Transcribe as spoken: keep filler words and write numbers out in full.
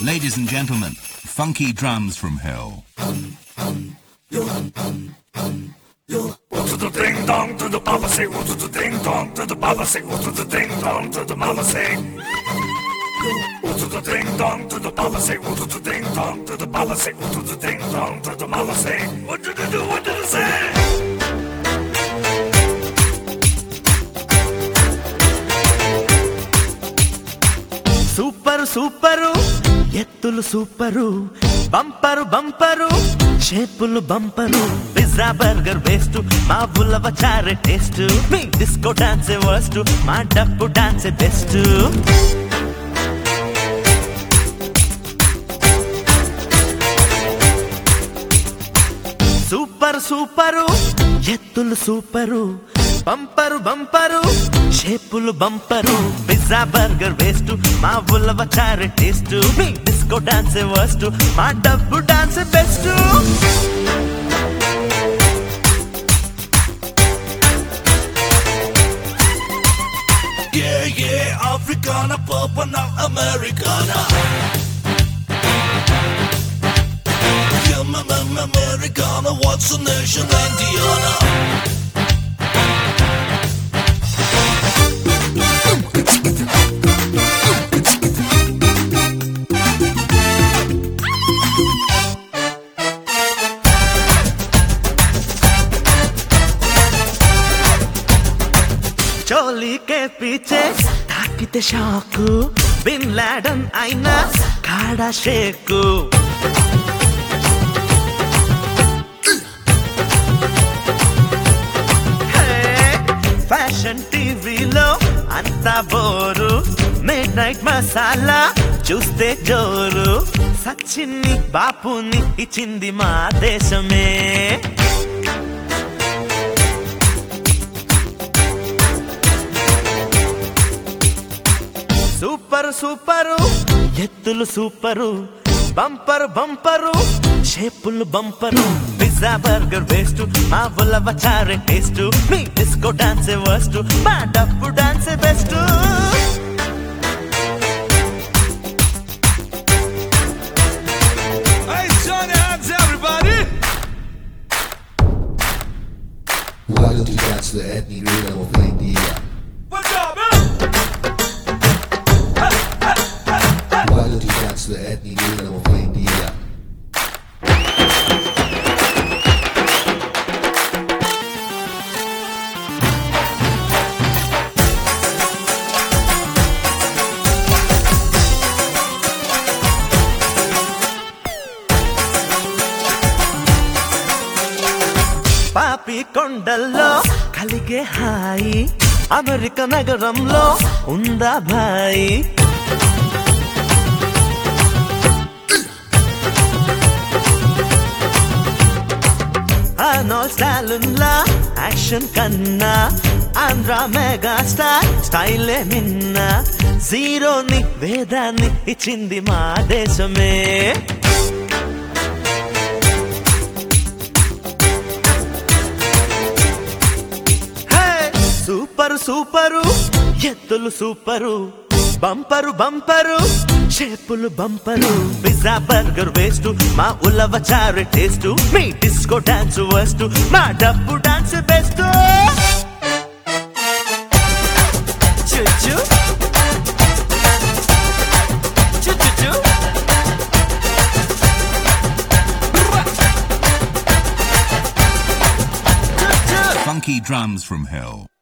Ladies and gentlemen, funky drums from hell. Hum, hum, yo hum, hum, hum, yo. What to the ding dong to the papa say? What to the ding dong to the papa say? What to the ding dong to the mama say? What to the ding dong to the papa say? What to the ding dong to the papa say? What to the ding dong to the mama say? What did it do? What did it say? Super super ఎత్తులు super bumper bumper షేపులు bumper pizza burger waste మా బుల్లవ చారే taste మీ disco dance worst మా డప్పు dance best super super ఎత్తులు super bumper bumper షేపులు బంపరు పిజ్జా బర్గర్ వేస్ట్ మా బుల్లవ చారే టేస్ట్ మీ డిస్కో డాన్స్ వర్స్ట్ మా డబ్బు dance best Yeah, yeah, Africana, Papa, now Americana. Yeah, my, my, my, Americana, what's the nation, Indiana? चोली के पीछे ताकिते शौक बिन लाडन आईना खाड़ा शेकू ఫ్యాషన్ టీవీలో అంతా బోరు మిడ్ నైట్ మసాలా చూస్తే జోరు సచిన్ని బాపుని ఇచ్చింది మా దేశమే సూపర్ సూపరు ఎత్తులు సూపరు బంపరు బంపరు షేపులు బంపరు పిజ్జా బర్గర్ వేస్ట్ మా బుల్లవ చారే టేస్ట్ మీ డిస్కో డాన్స్ వర్స్ట్ మా డప్పు dance best Hey, Johnny hands, everybody! Loyalty dance the ethnic rhythm of India. What's up, man? Loyalty dance the ethnic rhythm of India. పాపి కొండల్లో కలిగే హాయి America నగరంలో ఉందా భాయి ఆర్నాల్డ్ స్టాలిన్లా యాక్షన్ కన్నా ఆంధ్ర మెగాస్టార్ స్టైలే నిన్న జీరోని వేదాన్ని ఇచ్చింది మా దేశమే సూపరు సూపరు ఎత్తులు సూపరు బంపరు బంపరు షేపులు బంపరు పిజ్జా బర్గర్ వేస్ట్ మా ఉల్లవ చారే టేస్ట్ మీ డిస్కో డాన్స్ వర్స్ట్ మా డప్పు డాన్స్ బెస్ట్ చుచ్చు చుచ్చు Funky drums from hell.